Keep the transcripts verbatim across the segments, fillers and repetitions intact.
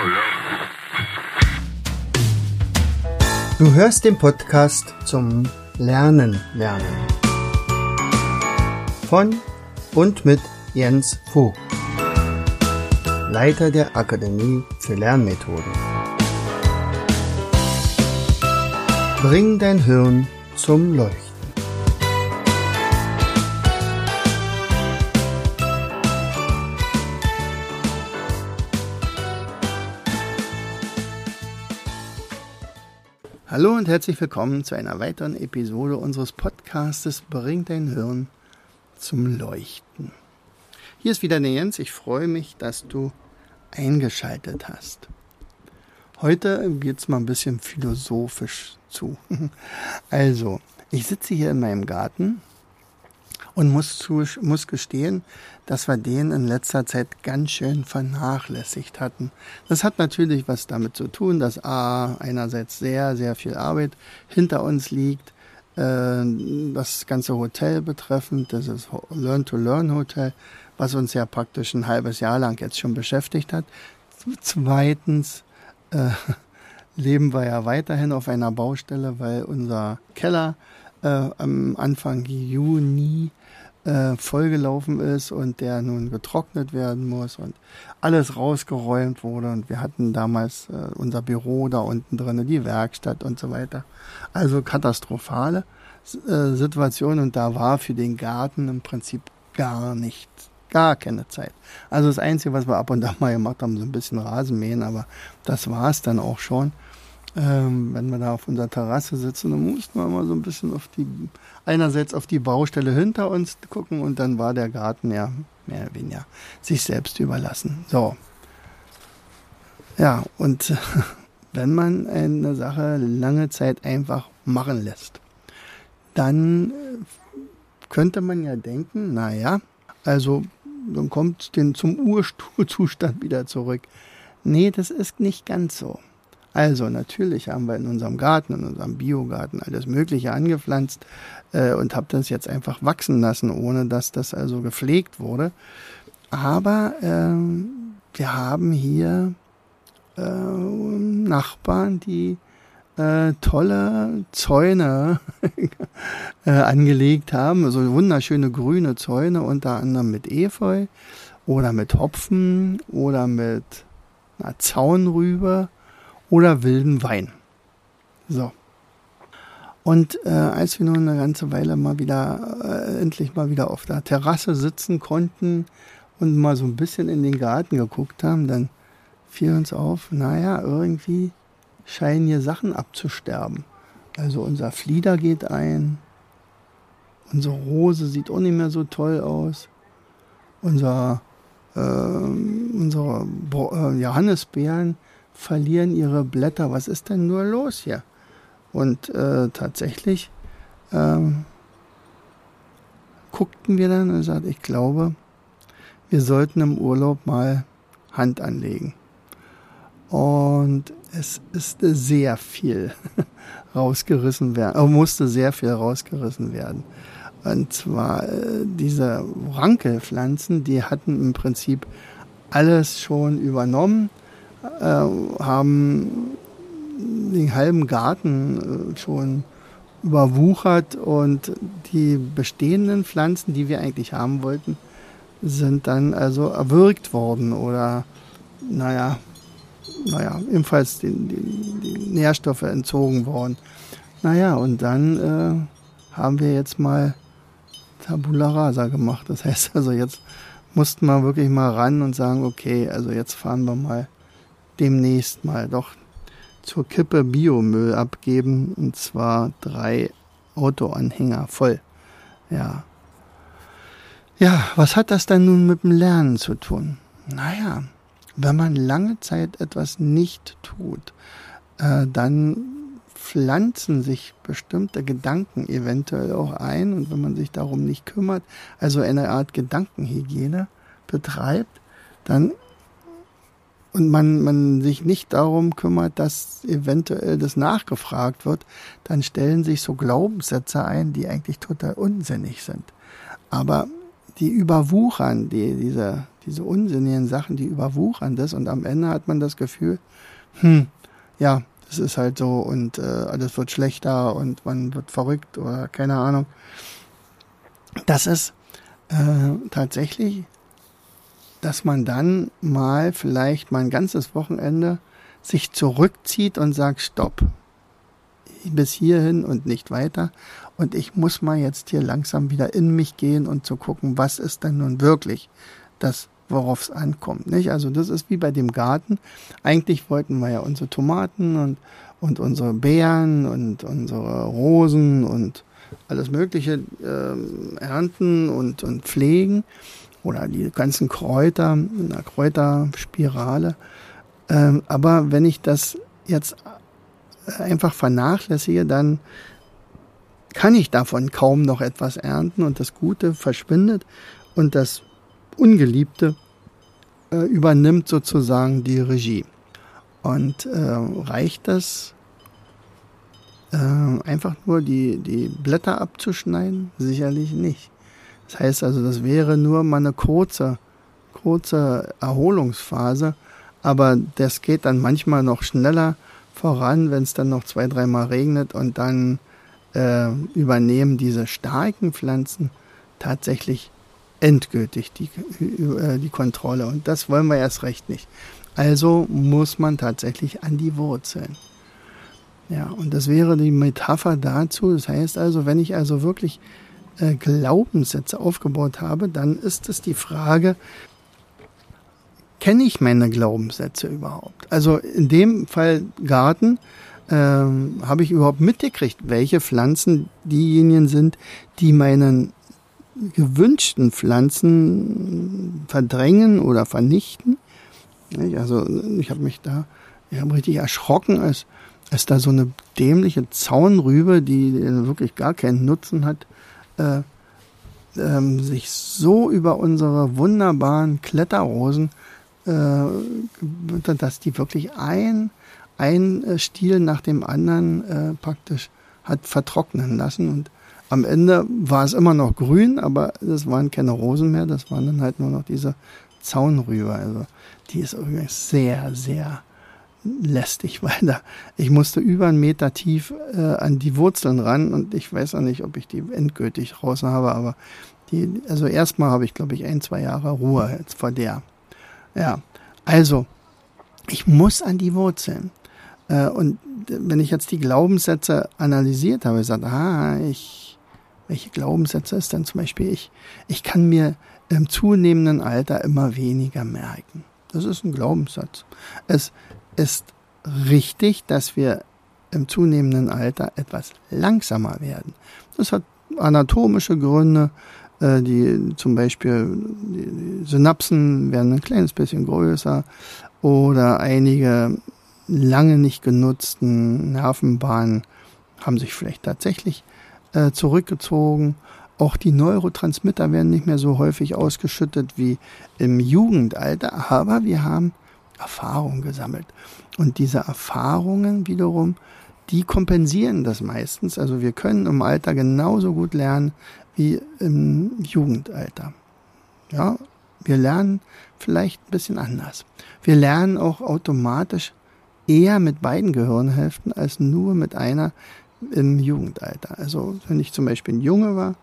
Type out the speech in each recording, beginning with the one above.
Du hörst den Podcast zum Lernen lernen. Von und mit Jens Vogt, Leiter der Akademie für Lernmethoden. Bring dein Hirn zum Leuchten. Hallo und herzlich willkommen zu einer weiteren Episode unseres Podcastes Bring dein Hirn zum Leuchten. Hier ist wieder der Jens. Ich freue mich, dass du eingeschaltet hast. Heute geht es mal ein bisschen philosophisch zu. Also, ich sitze hier in meinem Garten und muss, zu, muss gestehen, dass wir den in letzter Zeit ganz schön vernachlässigt hatten. Das hat natürlich was damit zu tun, dass A, einerseits sehr, sehr viel Arbeit hinter uns liegt, äh, das ganze Hotel betreffend, das ist Learn-to-Learn-Hotel, was uns ja praktisch ein halbes Jahr lang jetzt schon beschäftigt hat. Zweitens äh, leben wir ja weiterhin auf einer Baustelle, weil unser Keller äh, am Anfang Juni äh, vollgelaufen ist und der nun getrocknet werden muss und alles rausgeräumt wurde. Und wir hatten damals äh, unser Büro da unten drin, die Werkstatt und so weiter. Also katastrophale äh, Situation, und da war für den Garten im Prinzip gar nichts. Gar keine Zeit. Also das Einzige, was wir ab und an mal gemacht haben, so ein bisschen Rasenmähen, aber das war es dann auch schon. Ähm, wenn wir da auf unserer Terrasse sitzen, dann mussten wir mal so ein bisschen auf die, einerseits auf die Baustelle hinter uns gucken, und dann war der Garten ja mehr oder weniger sich selbst überlassen. So. Ja, und wenn man eine Sache lange Zeit einfach machen lässt, dann könnte man ja denken, naja, also dann kommt es den zum Urzustand wieder zurück. Nee, das ist nicht ganz so. Also natürlich haben wir in unserem Garten, in unserem Biogarten alles Mögliche angepflanzt äh, und habe das jetzt einfach wachsen lassen, ohne dass das also gepflegt wurde. Aber ähm, wir haben hier äh, Nachbarn, die äh, tolle Zäune äh, angelegt haben, also wunderschöne grüne Zäune, unter anderem mit Efeu oder mit Hopfen oder mit einer Zaunrübe oder wilden Wein. So. Und äh, als wir nun eine ganze Weile mal wieder, äh, endlich mal wieder auf der Terrasse sitzen konnten und mal so ein bisschen in den Garten geguckt haben, dann fiel uns auf, naja, irgendwie scheinen hier Sachen abzusterben. Also unser Flieder geht ein, unsere Rose sieht auch nicht mehr so toll aus, unser, äh, unsere äh, Johannisbeeren verlieren ihre Blätter. Was ist denn nur los hier? Und äh, tatsächlich ähm, guckten wir dann und sagten, ich glaube, wir sollten im Urlaub mal Hand anlegen. Und es ist sehr viel rausgerissen werden, äh, musste sehr viel rausgerissen werden. Und zwar äh, diese Rankelpflanzen, die hatten im Prinzip alles schon übernommen, äh, haben den halben Garten äh, schon überwuchert, und die bestehenden Pflanzen, die wir eigentlich haben wollten, sind dann also erwürgt worden oder, naja, naja, ebenfalls die, die, die Nährstoffe entzogen worden. Naja, und dann äh, haben wir jetzt mal Tabula Rasa gemacht. Das heißt also, jetzt mussten wir wirklich mal ran und sagen, okay, also jetzt fahren wir mal demnächst mal doch zur Kippe Biomüll abgeben, und zwar drei Autoanhänger voll. Ja. Ja, was hat das denn nun mit dem Lernen zu tun? Naja, wenn man lange Zeit etwas nicht tut, äh, dann pflanzen sich bestimmte Gedanken eventuell auch ein, und wenn man sich darum nicht kümmert, also eine Art Gedankenhygiene betreibt, dann und man, man sich nicht darum kümmert, dass eventuell das nachgefragt wird, dann stellen sich so Glaubenssätze ein, die eigentlich total unsinnig sind. Aber die überwuchern, die, diese, diese unsinnigen Sachen, die überwuchern das und am Ende hat man das Gefühl, hm, ja, das ist halt so und äh, alles wird schlechter und man wird verrückt oder keine Ahnung. Das ist äh, tatsächlich, dass man dann mal vielleicht mal ein ganzes Wochenende sich zurückzieht und sagt, stopp, bis hierhin und nicht weiter. Und ich muss mal jetzt hier langsam wieder in mich gehen und zu gucken, was ist denn nun wirklich das, worauf es ankommt. Nicht? Also das ist wie bei dem Garten. Eigentlich wollten wir ja unsere Tomaten und, und unsere Beeren und unsere Rosen und alles Mögliche äh, ernten und, und pflegen. Oder die ganzen Kräuter in einer Kräuterspirale. Ähm, aber wenn ich das jetzt einfach vernachlässige, dann kann ich davon kaum noch etwas ernten und das Gute verschwindet und das Ungeliebte äh, übernimmt sozusagen die Regie. Und äh, reicht das, äh, einfach nur die, die Blätter abzuschneiden? Sicherlich nicht. Das heißt also, das wäre nur mal eine kurze, kurze Erholungsphase, aber das geht dann manchmal noch schneller voran, wenn es dann noch zwei, dreimal regnet und dann äh, übernehmen diese starken Pflanzen tatsächlich endgültig die, äh, die Kontrolle und das wollen wir erst recht nicht. Also muss man tatsächlich an die Wurzeln. Ja, und das wäre die Metapher dazu. Das heißt also, wenn ich also wirklich äh, Glaubenssätze aufgebaut habe, dann ist es die Frage, kenne ich meine Glaubenssätze überhaupt? Also in dem Fall Garten ähm, habe ich überhaupt mitgekriegt, welche Pflanzen diejenigen sind, die meinen gewünschten Pflanzen verdrängen oder vernichten. Also ich habe mich da, ich habe richtig erschrocken, als, als da so eine dämliche Zaunrübe, die wirklich gar keinen Nutzen hat, äh, ähm, sich so über unsere wunderbaren Kletterrosen dass die wirklich ein, ein Stiel nach dem anderen äh, praktisch hat vertrocknen lassen. Und am Ende war es immer noch grün, aber das waren keine Rosen mehr, das waren dann halt nur noch diese Zaunrübe. Also die ist übrigens sehr, sehr lästig, weil da ich musste über einen Meter tief äh, an die Wurzeln ran und ich weiß auch nicht, ob ich die endgültig raus habe, aber die, also erstmal habe ich, glaube ich, ein, zwei Jahre Ruhe jetzt vor der. Ja, also, ich muss an die Wurzeln. Äh, und wenn ich jetzt die Glaubenssätze analysiert habe, ich sage, ah, ich, welche Glaubenssätze ist denn zum Beispiel ich? Ich kann mir im zunehmenden Alter immer weniger merken. Das ist ein Glaubenssatz. Es ist richtig, dass wir im zunehmenden Alter etwas langsamer werden. Das hat anatomische Gründe. Die zum Beispiel die Synapsen werden ein kleines bisschen größer oder einige lange nicht genutzten Nervenbahnen haben sich vielleicht tatsächlich äh, zurückgezogen. Auch die Neurotransmitter werden nicht mehr so häufig ausgeschüttet wie im Jugendalter, aber wir haben Erfahrungen gesammelt. Und diese Erfahrungen wiederum, die kompensieren das meistens. Also wir können im Alter genauso gut lernen wie im Jugendalter. Ja, wir lernen vielleicht ein bisschen anders. Wir lernen auch automatisch eher mit beiden Gehirnhälften als nur mit einer im Jugendalter. Also wenn ich zum Beispiel ein Junge war,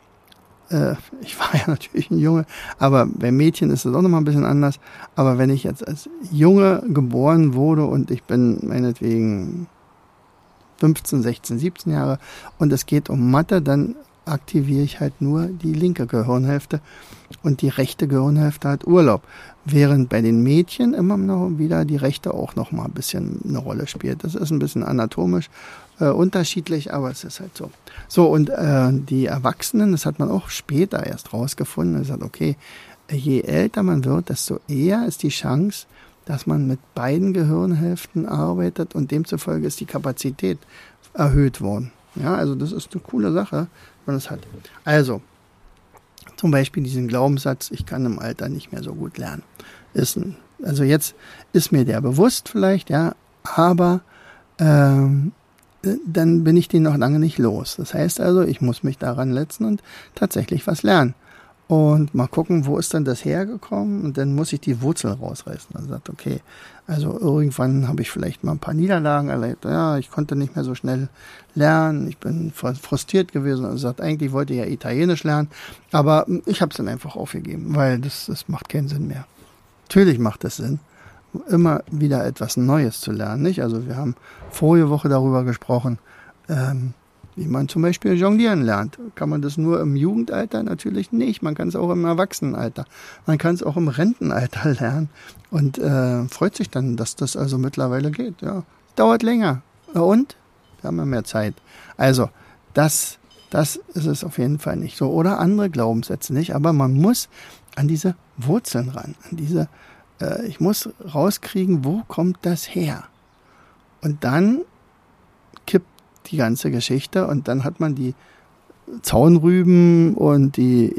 äh, ich war ja natürlich ein Junge, aber bei Mädchen ist es auch nochmal ein bisschen anders. Aber wenn ich jetzt als Junge geboren wurde und ich bin meinetwegen fünfzehn, sechzehn, siebzehn Jahre und es geht um Mathe, dann aktiviere ich halt nur die linke Gehirnhälfte und die rechte Gehirnhälfte hat Urlaub. Während bei den Mädchen immer noch wieder die rechte auch noch mal ein bisschen eine Rolle spielt. Das ist ein bisschen anatomisch äh, unterschiedlich, aber es ist halt so. So, und äh, die Erwachsenen, das hat man auch später erst rausgefunden, man sagt, okay, je älter man wird, desto eher ist die Chance, dass man mit beiden Gehirnhälften arbeitet und demzufolge ist die Kapazität erhöht worden. Ja, also das ist eine coole Sache, wenn man das hat. Also, zum Beispiel diesen Glaubenssatz, ich kann im Alter nicht mehr so gut lernen. Ist ein, also jetzt ist mir der bewusst vielleicht, ja, aber ähm, dann bin ich den noch lange nicht los. Das heißt also, ich muss mich daran setzen und tatsächlich was lernen. und mal gucken, wo ist denn das hergekommen, und dann muss ich die Wurzeln rausreißen. Dann sagt, okay, also irgendwann habe ich vielleicht mal ein paar Niederlagen erlebt, ja, ich konnte nicht mehr so schnell lernen, ich bin frustriert gewesen, also sagt, eigentlich wollte ich ja Italienisch lernen, aber ich habe es dann einfach aufgegeben, weil das, das macht keinen Sinn mehr. Natürlich macht es Sinn, immer wieder etwas Neues zu lernen, nicht? Also wir haben vorige Woche darüber gesprochen, ähm, wie man zum Beispiel jonglieren lernt. Kann man das nur im Jugendalter? Natürlich nicht. Man kann es auch im Erwachsenenalter. Man kann es auch im Rentenalter lernen und äh, freut sich dann, dass das also mittlerweile geht. Ja, dauert länger. Und wir haben ja mehr Zeit. Also das, das ist es auf jeden Fall nicht so. Oder andere Glaubenssätze nicht. Aber man muss an diese Wurzeln ran. An diese, äh, ich muss rauskriegen, wo kommt das her? Und dann kippt die ganze Geschichte und dann hat man die Zaunrüben und die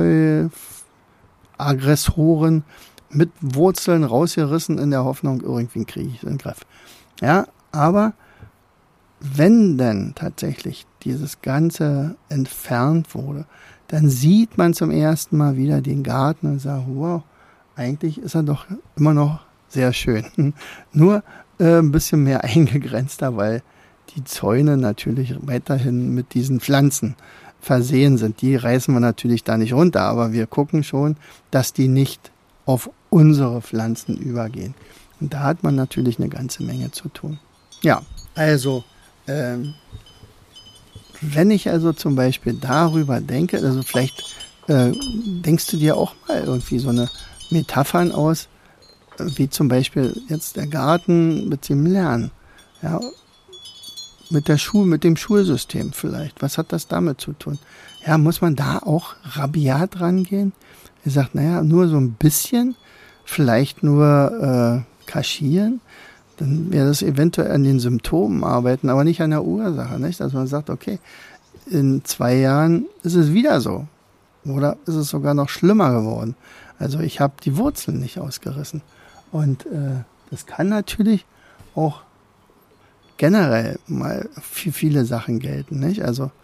Efeu-Aggressoren mit Wurzeln rausgerissen in der Hoffnung, irgendwie kriege ich es in den Griff. Ja, aber wenn denn tatsächlich dieses Ganze entfernt wurde, dann sieht man zum ersten Mal wieder den Garten und sagt, wow, eigentlich ist er doch immer noch sehr schön. Nur äh, ein bisschen mehr eingegrenzter, weil die Zäune natürlich weiterhin mit diesen Pflanzen versehen sind. Die reißen wir natürlich da nicht runter, aber wir gucken schon, dass die nicht auf unsere Pflanzen übergehen. Und da hat man natürlich eine ganze Menge zu tun. Ja, also ähm, wenn ich also zum Beispiel darüber denke, also vielleicht äh, denkst du dir auch mal irgendwie so eine Metaphern aus, wie zum Beispiel jetzt der Garten mit dem Lernen. Ja, mit der Schule, mit dem Schulsystem vielleicht. Was hat das damit zu tun? Ja, muss man da auch rabiat rangehen? Er sagt, naja, nur so ein bisschen, vielleicht nur äh, kaschieren, dann wäre das eventuell an den Symptomen arbeiten, aber nicht an der Ursache, nicht? Dass man sagt, okay, in zwei Jahren ist es wieder so. Oder ist es sogar noch schlimmer geworden? Also ich habe die Wurzeln nicht ausgerissen. Und äh, das kann natürlich auch generell mal für viele Sachen gelten, nicht? Also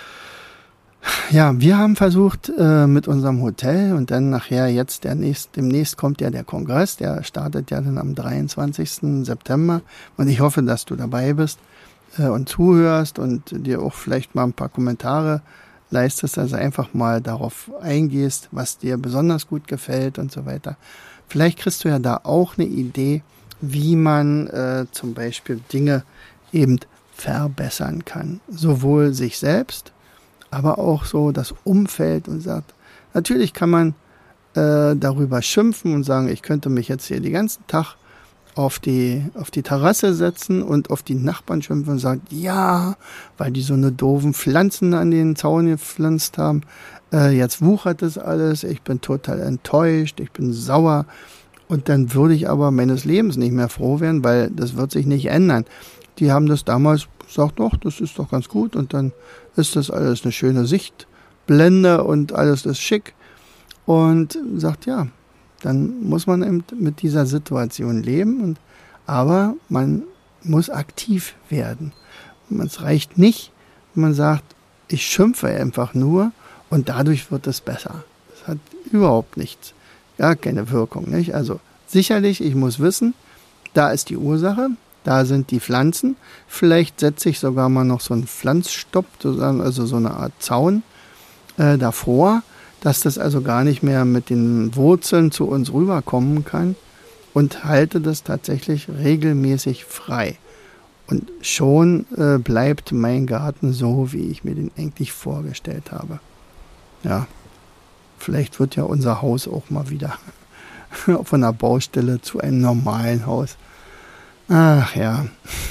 ja, wir haben versucht äh, mit unserem Hotel und dann nachher jetzt der nächst, demnächst kommt ja der Kongress, der startet ja dann am dreiundzwanzigsten September und ich hoffe, dass du dabei bist äh, und zuhörst und dir auch vielleicht mal ein paar Kommentare leistest, also einfach mal darauf eingehst, was dir besonders gut gefällt und so weiter. Vielleicht kriegst du ja da auch eine Idee, wie man äh, zum Beispiel Dinge eben verbessern kann. Sowohl sich selbst, aber auch so das Umfeld und sagt, natürlich kann man äh, darüber schimpfen und sagen, ich könnte mich jetzt hier den ganzen Tag auf die, auf die Terrasse setzen und auf die Nachbarn schimpfen und sagen, ja, weil die so eine doofen Pflanzen an den Zaun gepflanzt haben, äh, jetzt wuchert das alles, ich bin total enttäuscht, ich bin sauer. Und dann würde ich aber meines Lebens nicht mehr froh werden, weil das wird sich nicht ändern. Die haben das damals gesagt, doch, das ist doch ganz gut und dann ist das alles eine schöne Sichtblende und alles ist schick. Und sagt, ja, dann muss man eben mit dieser Situation leben. Und, aber man muss aktiv werden. Es reicht nicht, wenn man sagt, ich schimpfe einfach nur und dadurch wird es besser. Das hat überhaupt nichts. Gar keine Wirkung, nicht? Also sicherlich, ich muss wissen, da ist die Ursache, da sind die Pflanzen. Vielleicht setze ich sogar mal noch so einen Pflanzstopp, also so eine Art Zaun äh, davor, dass das also gar nicht mehr mit den Wurzeln zu uns rüberkommen kann und halte das tatsächlich regelmäßig frei. Und schon äh, bleibt mein Garten so, wie ich mir den eigentlich vorgestellt habe. Ja. Vielleicht wird ja unser Haus auch mal wieder von der Baustelle zu einem normalen Haus. Ach ja.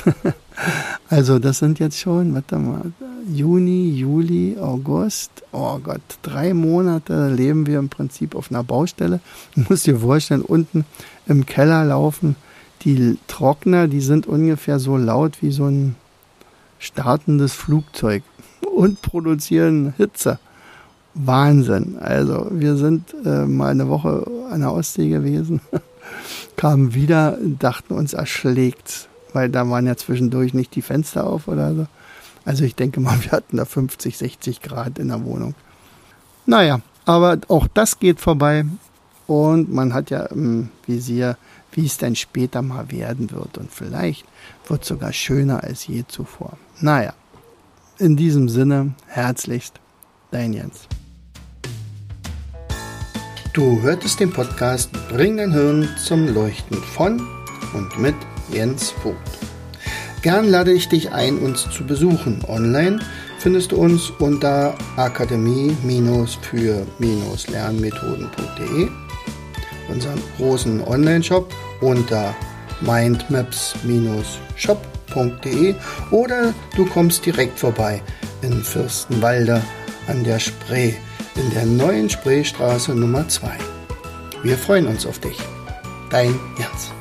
Also das sind jetzt schon, warte mal, Juni, Juli, August. Oh Gott, drei Monate leben wir im Prinzip auf einer Baustelle. Du musst dir vorstellen, unten im Keller laufen die Trockner, die sind ungefähr so laut wie so ein startendes Flugzeug und produzieren Hitze. Wahnsinn. Also wir sind äh, mal eine Woche an der Ostsee gewesen, kamen wieder, dachten uns erschlägt, weil da waren ja zwischendurch nicht die Fenster auf oder so. Also ich denke mal, wir hatten da fünfzig, sechzig Grad in der Wohnung. Naja, Aber auch das geht vorbei und man hat ja im Visier, wie es denn später mal werden wird. Und vielleicht wird es sogar schöner als je zuvor. Naja, in diesem Sinne, herzlichst, dein Jens. Du hörtest den Podcast Bring dein Hirn zum Leuchten von und mit Jens Vogt. Gern lade ich dich ein, uns zu besuchen. Online findest du uns unter akademie für lernmethoden punkt de, unseren großen Online-Shop unter mindmaps shop punkt de oder du kommst direkt vorbei in Fürstenwalde an der Spree, in der neuen Spreestraße Nummer zwei. Wir freuen uns auf dich. Dein Jens.